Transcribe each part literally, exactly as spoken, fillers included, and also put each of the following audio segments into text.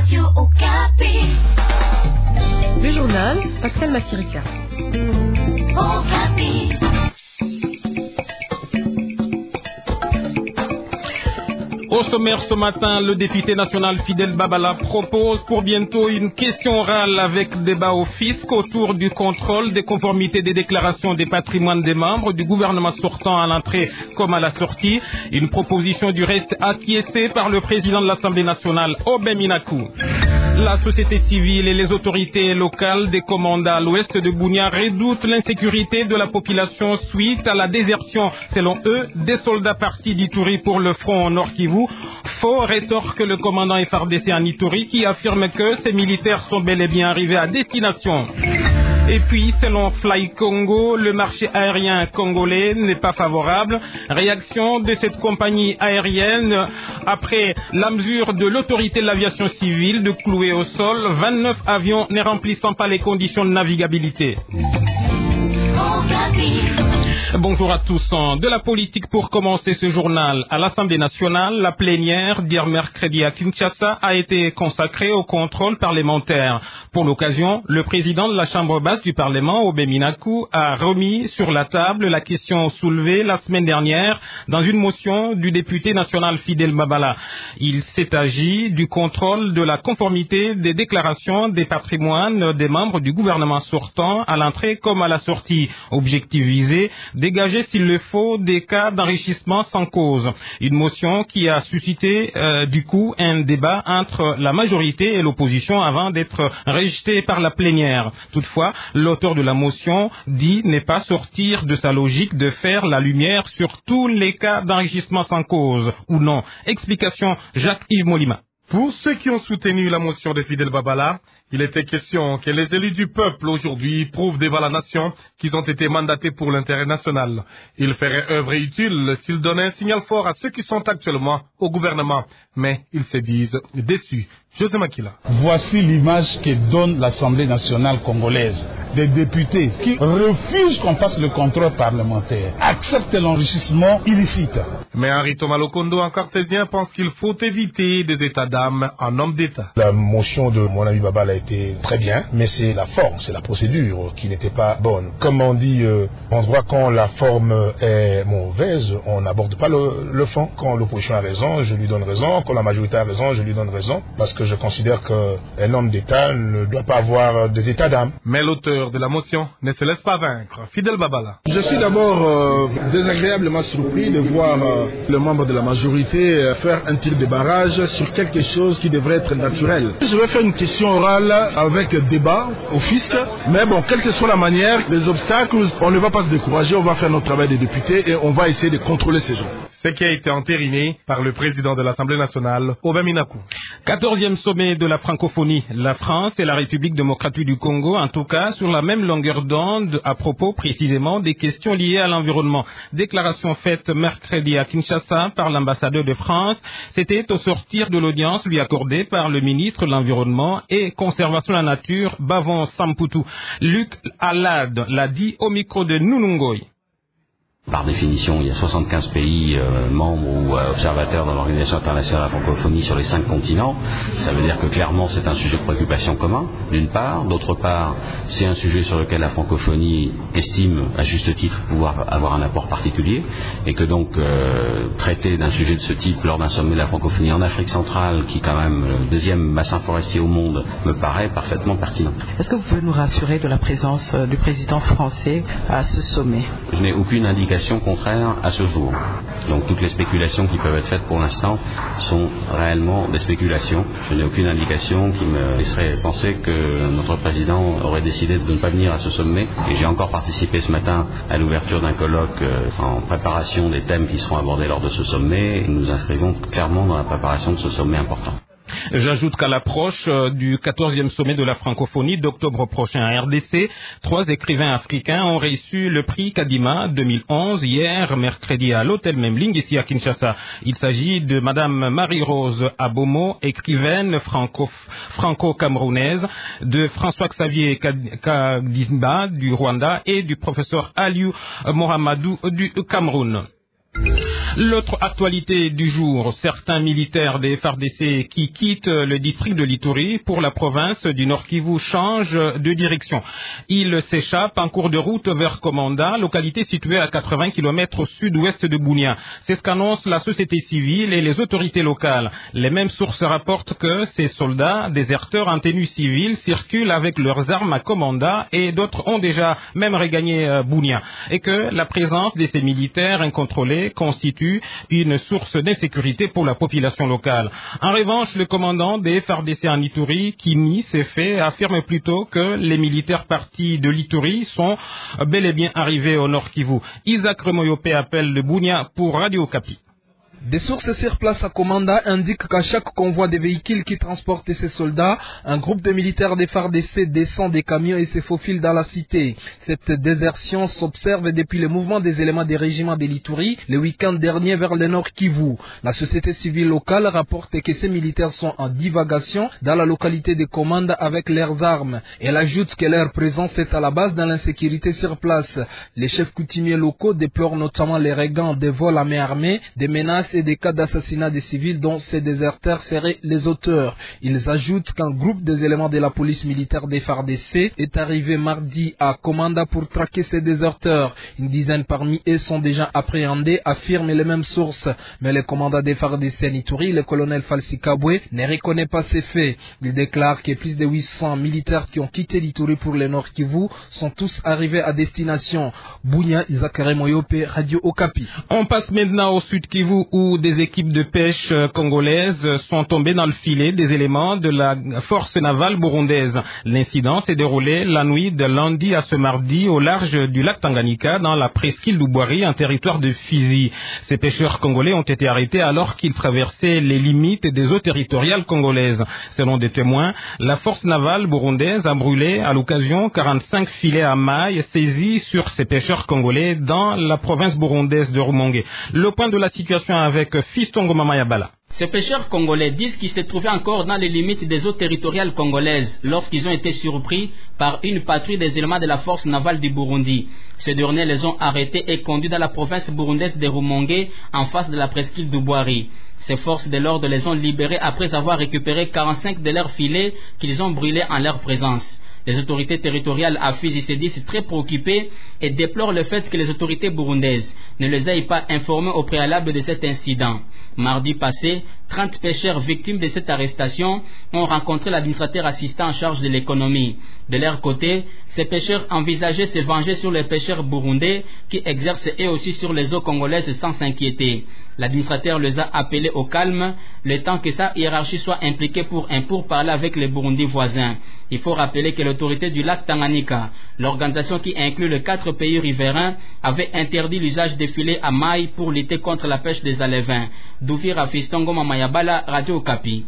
Radio Okapi. Le journal Pascal Massirika. Okapi. Au sommaire ce matin, le député national Fidel Babala propose pour bientôt une question orale avec débat au fisc autour du contrôle des conformités des déclarations des patrimoines des membres du gouvernement sortant à l'entrée comme à la sortie. Une proposition du reste acquiescée par le président de l'Assemblée nationale, Obem Inakou. La société civile et les autorités locales des commandats à l'ouest de Bunia redoutent l'insécurité de la population suite à la désertion, selon eux, des soldats partis d'Ituri pour le front au Nord Kivu. Faux rétorque le commandant F R D C en Ituri qui affirme que ces militaires sont bel et bien arrivés à destination. Et puis, selon Fly Congo, le marché aérien congolais n'est pas favorable. Réaction de cette compagnie aérienne après la mesure de l'autorité de l'aviation civile de clouer au sol vingt-neuf avions ne remplissant pas les conditions de navigabilité. Bonjour à tous. De la politique pour commencer ce journal. À l'Assemblée nationale, la plénière d'hier mercredi à Kinshasa a été consacrée au contrôle parlementaire. Pour l'occasion, le président de la Chambre basse du Parlement, Obem Inakou, a remis sur la table la question soulevée la semaine dernière dans une motion du député national Fidel Babala. Il s'est agi du contrôle de la conformité des déclarations des patrimoines des membres du gouvernement sortant à l'entrée comme à la sortie. Objectif visé, dégager s'il le faut des cas d'enrichissement sans cause. Une motion qui a suscité euh, du coup un débat entre la majorité et l'opposition avant d'être rejetée par la plénière. Toutefois, l'auteur de la motion dit ne pas sortir de sa logique de faire la lumière sur tous les cas d'enrichissement sans cause ou non. Explication Jacques-Yves Molima. Pour ceux qui ont soutenu la motion de Fidel Babala, il était question que les élus du peuple aujourd'hui prouvent devant la nation qu'ils ont été mandatés pour l'intérêt national. Ils feraient œuvre utile s'ils donnaient un signal fort à ceux qui sont actuellement au gouvernement. Mais ils se disent déçus. José Makila. Voici l'image que donne l'Assemblée nationale congolaise. Des députés qui refusent qu'on fasse le contrôle parlementaire, acceptent l'enrichissement illicite. Mais Henri Thomas Lokondo, en cartésien, pense qu'il faut éviter des états d'âme en homme d'État. La motion de mon ami Babala a été très bien, mais c'est la forme, c'est la procédure qui n'était pas bonne. Comme on dit, euh, on voit quand la forme est mauvaise, on n'aborde pas le, le fond. Quand l'opposition a raison, je lui donne raison. Quand la majorité a raison, je lui donne raison. Parce que je considère qu'un homme d'État ne doit pas avoir des états d'âme. Mais l'auteur de la motion ne se laisse pas vaincre. Fidel Babala. Je suis d'abord euh, désagréablement surpris de voir euh, le membre de la majorité euh, faire un tir de barrage sur quelque chose qui devrait être naturel. Je vais faire une question orale avec débat au fisc, mais bon, quelle que soit la manière, les obstacles, on ne va pas se décourager, on va faire notre travail de député et on va essayer de contrôler ces gens. Ce qui a été entériné par le président de l'Assemblée nationale, Obem Inakou. quatorzième sommet de la francophonie. La France et la République démocratique du Congo, en tout cas, sur la même longueur d'onde à propos précisément des questions liées à l'environnement. Déclaration faite mercredi à Kinshasa par l'ambassadeur de France. C'était au sortir de l'audience lui accordée par le ministre de l'Environnement et Conservation de la Nature, Bavon Samputu. Luc Alad l'a dit au micro de Nunungoy. Par définition, il y a soixante-quinze pays euh, membres ou euh, observateurs dans l'Organisation internationale de la francophonie sur les cinq continents. Ça veut dire que clairement c'est un sujet de préoccupation commun, d'une part. D'autre part, c'est un sujet sur lequel la francophonie estime, à juste titre, pouvoir avoir un apport particulier. Et que donc, euh, traiter d'un sujet de ce type lors d'un sommet de la francophonie en Afrique centrale, qui est quand même le deuxième bassin forestier au monde, me paraît parfaitement pertinent. Est-ce que vous pouvez nous rassurer de la présence euh, du président français à ce sommet? Je n'ai aucune indication contraire à ce jour. Donc toutes les spéculations qui peuvent être faites pour l'instant sont réellement des spéculations. Je n'ai aucune indication qui me laisserait penser que notre président aurait décidé de ne pas venir à ce sommet. Et j'ai encore participé ce matin à l'ouverture d'un colloque en préparation des thèmes qui seront abordés lors de ce sommet. Et nous nous inscrivons clairement dans la préparation de ce sommet important. J'ajoute qu'à l'approche du quatorzième sommet de la francophonie d'octobre prochain à R D C, trois écrivains africains ont reçu le prix Kadima deux mille onze hier, mercredi, à l'hôtel Memling, ici à Kinshasa. Il s'agit de Madame Marie-Rose Abomo, écrivaine franco, franco-camerounaise, de François-Xavier Kadimba du Rwanda et du professeur Aliou Mohamedou du Cameroun. L'autre actualité du jour, certains militaires des F A R D C qui quittent le district de l'Ituri pour la province du Nord Kivu changent de direction. Ils s'échappent en cours de route vers Komanda, localité située à quatre-vingts kilomètres au sud-ouest de Bunia. C'est ce qu'annonce la société civile et les autorités locales. Les mêmes sources rapportent que ces soldats, déserteurs en tenue civile, circulent avec leurs armes à Komanda et d'autres ont déjà même regagné Bunia. Et que la présence de ces militaires incontrôlés constitue une source d'insécurité pour la population locale. En revanche, le commandant des F A R D C en Ituri, qui nie ces faits, affirme plutôt que les militaires partis de l'Ituri sont bel et bien arrivés au Nord Kivu. Isaac Remoyope appelle de Bunia pour Radio Okapi. Des sources sur place à Komanda indiquent qu'à chaque convoi de véhicules qui transportent ces soldats, un groupe de militaires des F A R D C descend des camions et se faufile dans la cité. Cette désertion s'observe depuis le mouvement des éléments des régiments de l'Ituri le week-end dernier vers le Nord Kivu. La société civile locale rapporte que ces militaires sont en divagation dans la localité de Komanda avec leurs armes. Elle ajoute que leur présence est à la base dans l'insécurité sur place. Les chefs coutumiers locaux déplorent notamment les regains de vols à main armée, des menaces et des cas d'assassinat des civils dont ces déserteurs seraient les auteurs. Ils ajoutent qu'un groupe des éléments de la police militaire des F A R D C est arrivé mardi à Komanda pour traquer ces déserteurs. Une dizaine parmi eux sont déjà appréhendés, affirment les mêmes sources. Mais le commandant des F A R D C en Ituri, le colonel Falsi Kabwe, ne reconnaît pas ces faits. Il déclare que plus de huit cents militaires qui ont quitté l'Ituri pour le Nord Kivu sont tous arrivés à destination. Bunia, Isakare Moyope, Radio Okapi. On passe maintenant au Sud Kivu où des équipes de pêche congolaises sont tombées dans le filet des éléments de la force navale burundaise. L'incident s'est déroulé la nuit de lundi à ce mardi au large du lac Tanganyika dans la presqu'île d'Ubwari, en territoire de Fizi. Ces pêcheurs congolais ont été arrêtés alors qu'ils traversaient les limites des eaux territoriales congolaises. Selon des témoins, la force navale burundaise a brûlé à l'occasion quarante-cinq filets à mailles saisis sur ces pêcheurs congolais dans la province burundaise de Rumonge. Le point de la situation avec Fistongo Mamayabala. Ces pêcheurs congolais disent qu'ils se trouvaient encore dans les limites des eaux territoriales congolaises lorsqu'ils ont été surpris par une patrouille des éléments de la force navale du Burundi. Ces derniers les ont arrêtés et conduits dans la province burundaise de Rumonge en face de la presqu'île d'Ubwari. Ces forces de l'ordre les ont libérés après avoir récupéré quarante-cinq de leurs filets qu'ils ont brûlés en leur présence. Les autorités territoriales à Fizi se disent très préoccupées et déplorent le fait que les autorités burundaises ne les aient pas informés au préalable de cet incident. Mardi passé, trente pêcheurs victimes de cette arrestation ont rencontré l'administrateur assistant en charge de l'économie. De leur côté, ces pêcheurs envisageaient se venger sur les pêcheurs burundais qui exercent eux aussi sur les eaux congolaises sans s'inquiéter. L'administrateur les a appelés au calme, le temps que sa hiérarchie soit impliquée pour un pourparler avec les Burundis voisins. Il faut rappeler que l'autorité du lac Tanganyika, l'organisation qui inclut les quatre pays riverains, avait interdit l'usage des filets à mailles pour lutter contre la pêche des alevins. Douvira Fistongo Mamayabala, Radio Okapi.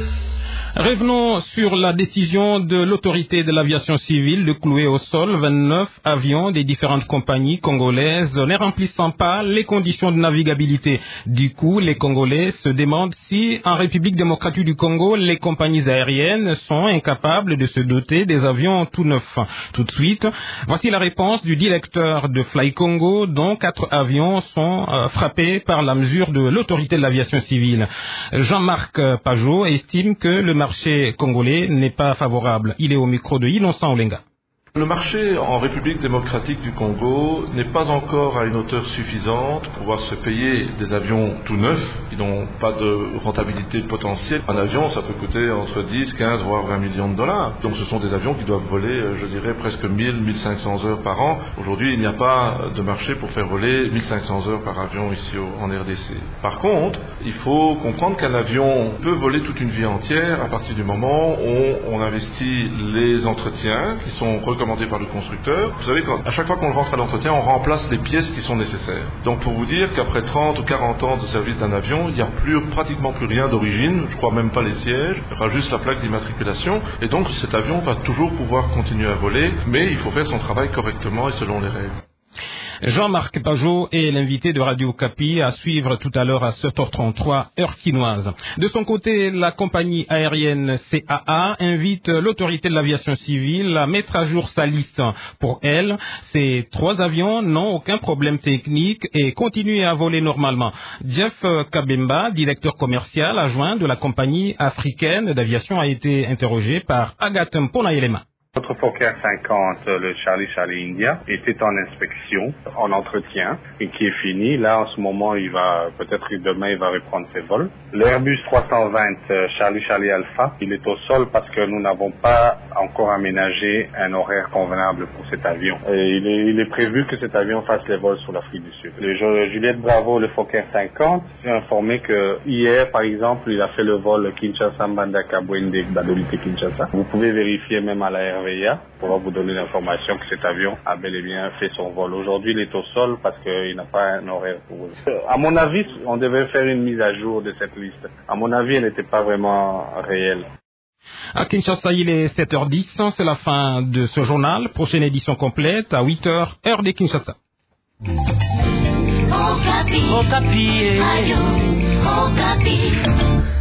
Revenons sur la décision de l'autorité de l'aviation civile de clouer au sol vingt-neuf avions des différentes compagnies congolaises ne remplissant pas les conditions de navigabilité. Du coup, les Congolais se demandent si, en République démocratique du Congo, les compagnies aériennes sont incapables de se doter des avions tout neufs. Tout de suite, voici la réponse du directeur de Fly Congo, dont quatre avions sont euh, frappés par la mesure de l'autorité de l'aviation civile. Jean-Marc Pajot estime que le marché congolais n'est pas favorable. Il est au micro de Innocent Olenga. Le marché en République démocratique du Congo n'est pas encore à une hauteur suffisante pour pouvoir se payer des avions tout neufs qui n'ont pas de rentabilité potentielle. Un avion, ça peut coûter entre dix, quinze, voire vingt millions de dollars. Donc ce sont des avions qui doivent voler, je dirais, presque mille, mille cinq cents heures par an. Aujourd'hui, il n'y a pas de marché pour faire voler mille cinq cents heures par avion ici en R D C. Par contre, il faut comprendre qu'un avion peut voler toute une vie entière à partir du moment où on investit les entretiens qui sont recommandés par le constructeur. Vous savez qu'à chaque fois qu'on rentre à l'entretien, on remplace les pièces qui sont nécessaires. Donc pour vous dire qu'après trente ou quarante ans de service d'un avion, il n'y a plus, pratiquement plus rien d'origine, je crois même pas les sièges, il y aura juste la plaque d'immatriculation, et donc cet avion va toujours pouvoir continuer à voler, mais il faut faire son travail correctement et selon les règles. Jean-Marc Pajot est l'invité de Radio Okapi à suivre tout à l'heure à sept heures trente-trois, heure quinoise. De son côté, la compagnie aérienne C A A invite l'autorité de l'aviation civile à mettre à jour sa liste. Pour elle, ces trois avions n'ont aucun problème technique et continuent à voler normalement. Jeff Kabemba, directeur commercial adjoint de la compagnie africaine d'aviation, a été interrogé par Agathe Mponayelema. Notre Fokker cinquante, le Charlie Charlie India, était en inspection, en entretien, et qui est fini. Là, en ce moment, il va, peut-être que demain, il va reprendre ses vols. Le Airbus trois cent vingt Charlie Charlie Alpha, il est au sol parce que nous n'avons pas encore aménagé un horaire convenable pour cet avion. Et il est, il est prévu que cet avion fasse les vols sur l'Afrique du Sud. Le Juliette Bravo, le Fokker cinquante, j'ai informé que hier, par exemple, il a fait le vol Kinshasa-Mbandaka Bwende Badolite Kinshasa. Vous pouvez vérifier même à la R V A pour vous donner l'information que cet avion a bel et bien fait son vol. Aujourd'hui, il est au sol parce qu'il n'a pas un horaire pour eux. À mon avis, on devait faire une mise à jour de cette liste. À mon avis, elle n'était pas vraiment réelle. À Kinshasa, il est sept heures dix, c'est la fin de ce journal. Prochaine édition complète à huit heures, heure de Kinshasa. Okapi. Okapi.